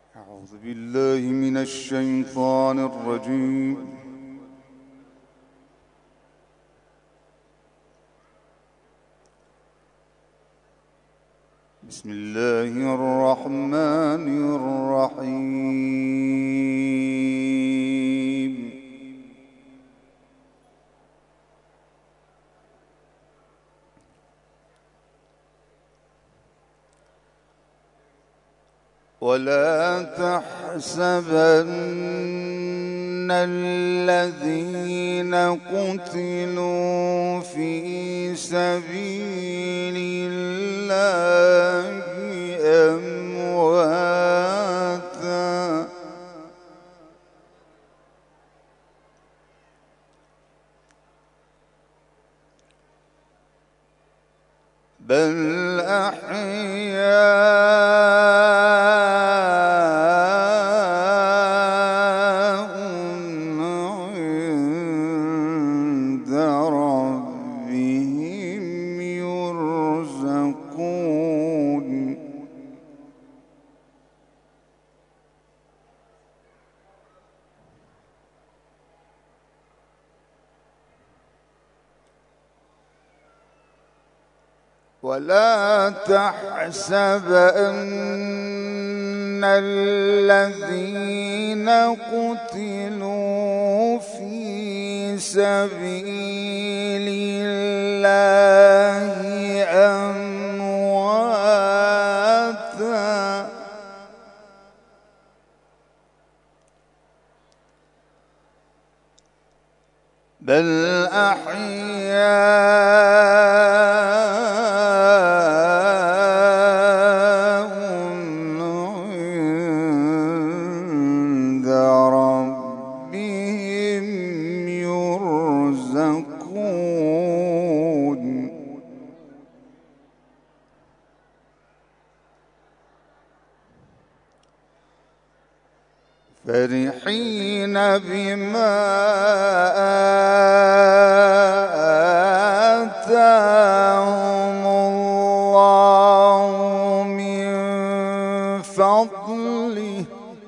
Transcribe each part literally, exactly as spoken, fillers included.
أعوذ بالله من الشيطان الرجيم. بسم الله الرحمن الرحيم. ولا تحسبن الذين قتلوا في سبيل الله أمواتا بل أحياء عند ربهم يرزقون. ولا تحسبن الذين قتلوا في سبيل الله أمواتا بل أحياء عند ربهم يرزقون. فرحين بما آتاهم الله من فضله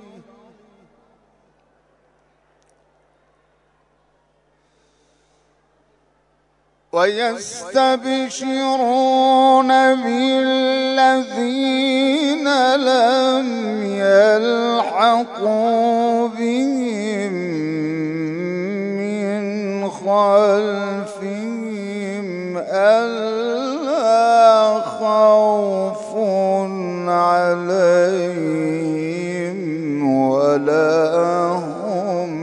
ويستبشرون بالذين لم يلحقوا بهم من خلفهم ألا خوف عليهم ولا هم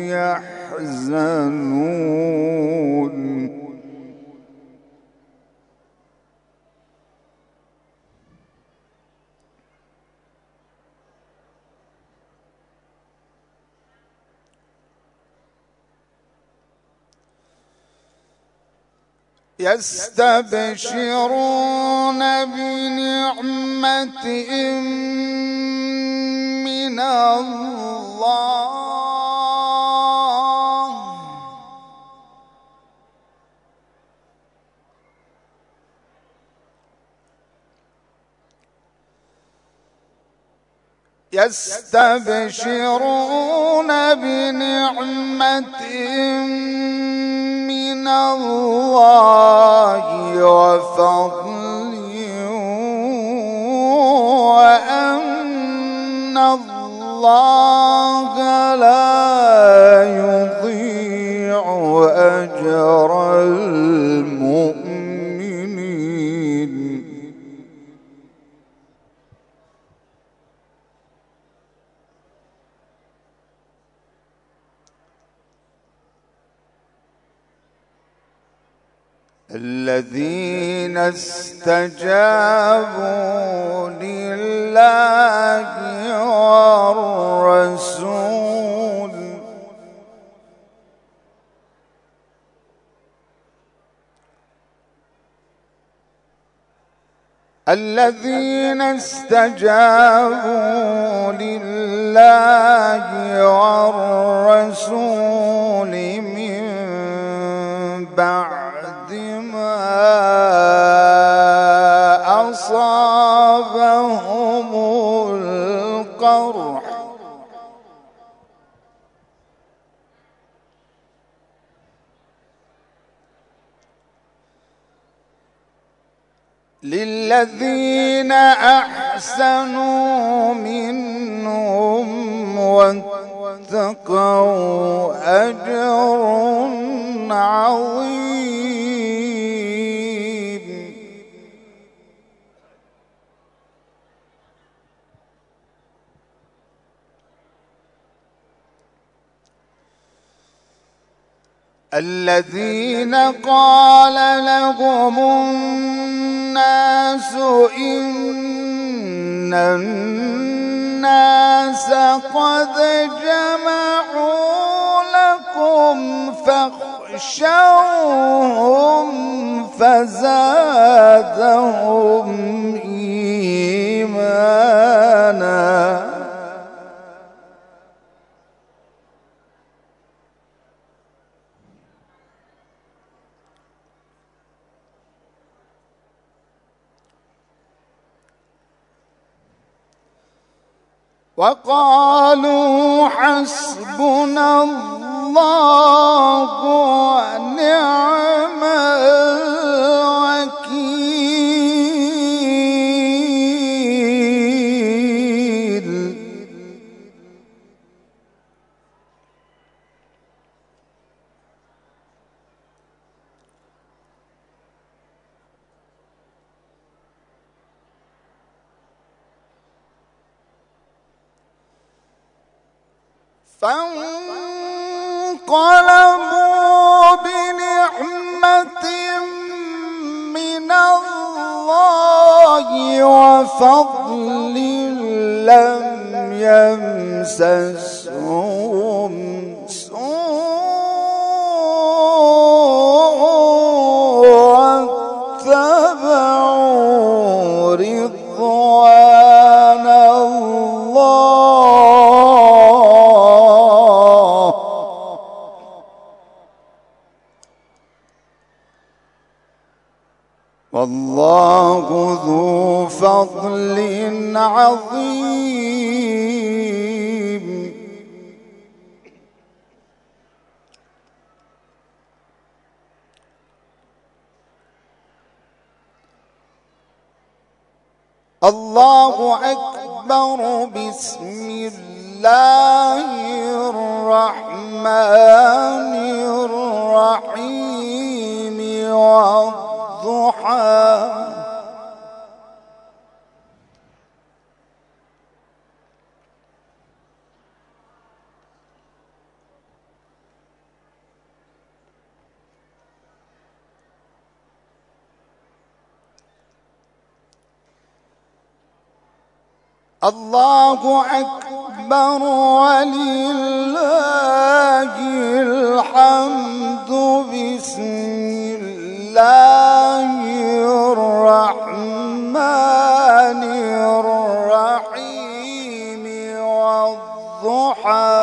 يحزنون. يستبشرون بنعمة من الله يستبشرون بنعمة من الله وفضل وأن الله لا يضيع أجر المؤمنين. الذين استجابوا لله والرسول الذين استجابوا لله والرسول من بعد ما أصابهم القرح القرح للذين أحسنوا منهم واتقوا أجر عظيم. الذين قال لهم الناس إن الناس قد جمعوا لكم فاخشوهم فزادهم إيمانا. وقالوا حسبنا الله ونعم الوكيل. فانقلبوا بنعمة من الله وفضل لم يمسسهم سوء واتبعوا رضوان الله والله ذو فضل عظيم. الله أكبر. بسم الله الرحمن الرحيم. والضحى الله أكبر ولله الحمد. بسم الله الرحمن الرحيم. والضحى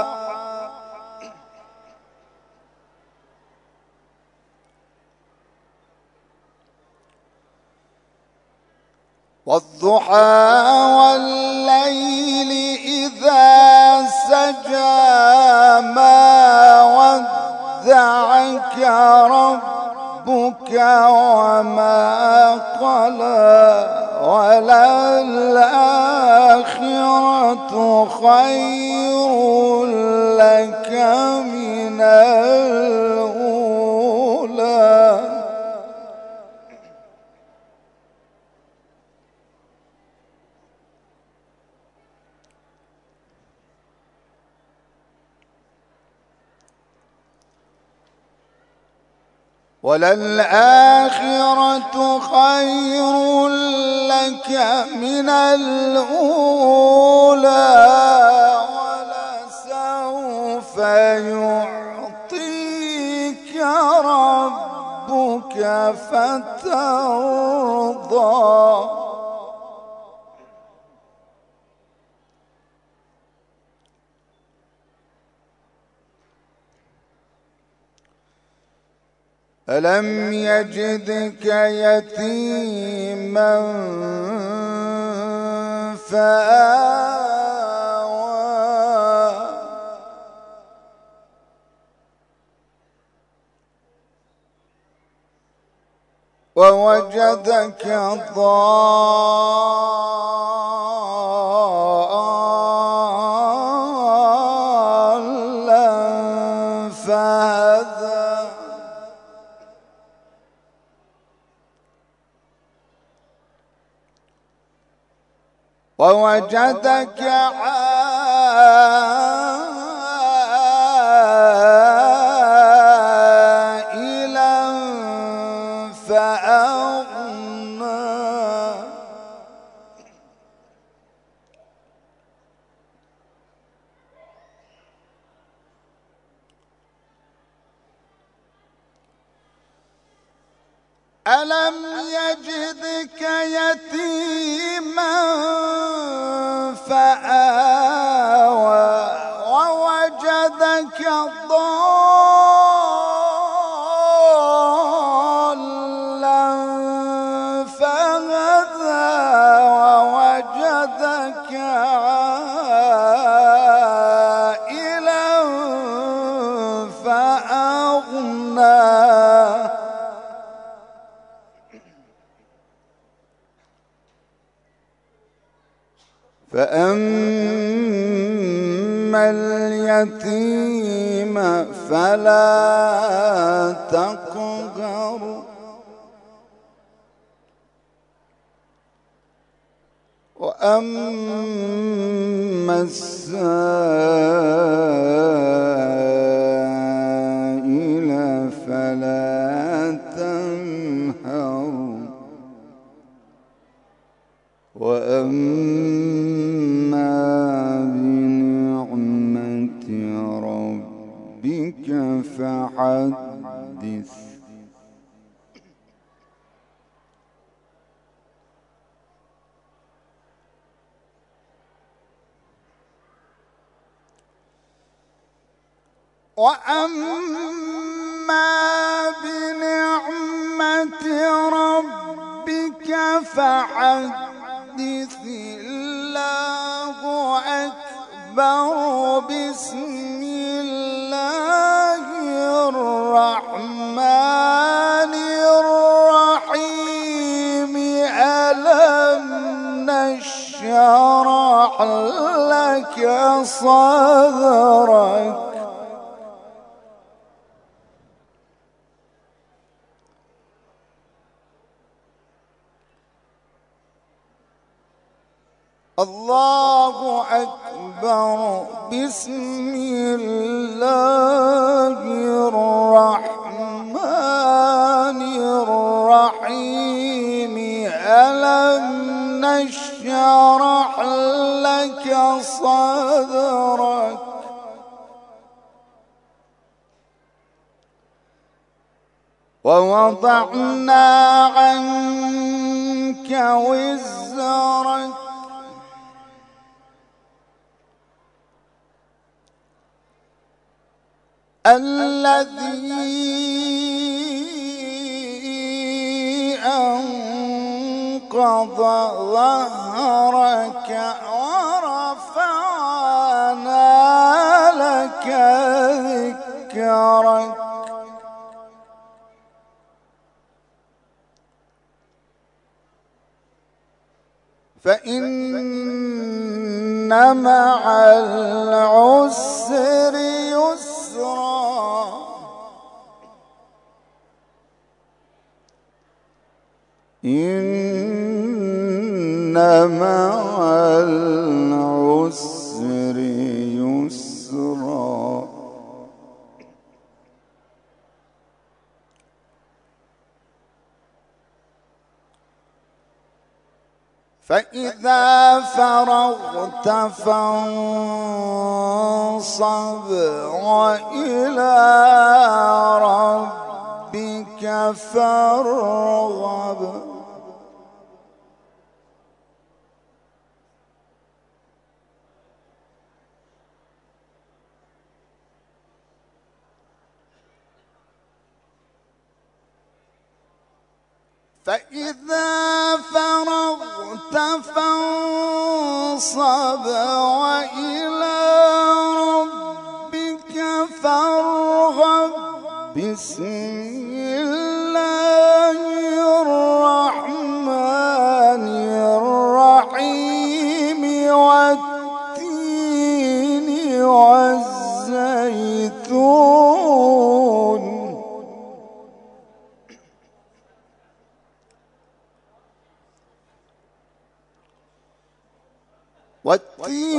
والضحى والليل إذا سجى ما ودعك ربك وما قلى وللآخرة خير لك من الأولى. وللآخرة خير لك من الأولى ولسوف يعطيك ربك فترضى. ألم يجدك يتيما فآوى ووجدك ضالا فهدى ووجدك عائلا فأغنى ألم يجدك يتيما فآوى ووجدك ضالا فهدى ووجدك عائلا فأغنى فأما اليتيم فلا تقهر وأما السائل فلا تنهر وأما بنعمة ربك فحدث وأما بنعمة ربك فحدث الله أكبر بسم الله الرحمن الرحيم ألم نشرح لك صدرك الله أكبر بسم الله الرحمن الرحيم ألم نشرح لك صدرك ووضعنا عنك وزرك الذي أنقض ظهرك ورفعنا لك ذكرك فإن مع العسر يسرا إن مع العسر يسرا فإذا فرغت فانصب وإلى ربك فارغب فإذا فرغت فانصب وإلى ربك فارغب بسم الله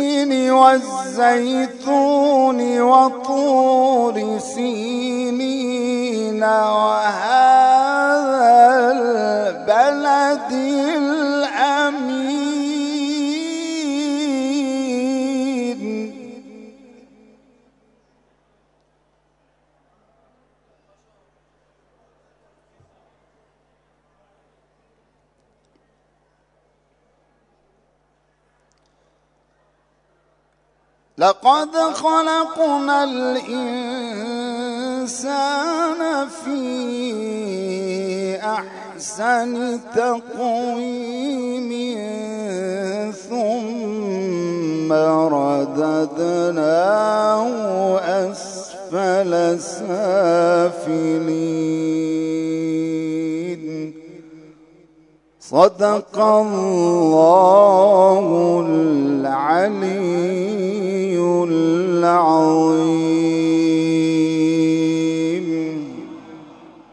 والزيتون وطور سينين وهذا البلد الأمين. لقد خلقنا الإنسان في أحسن تقويم ثم رددناه أسفل سافلين. صدق الله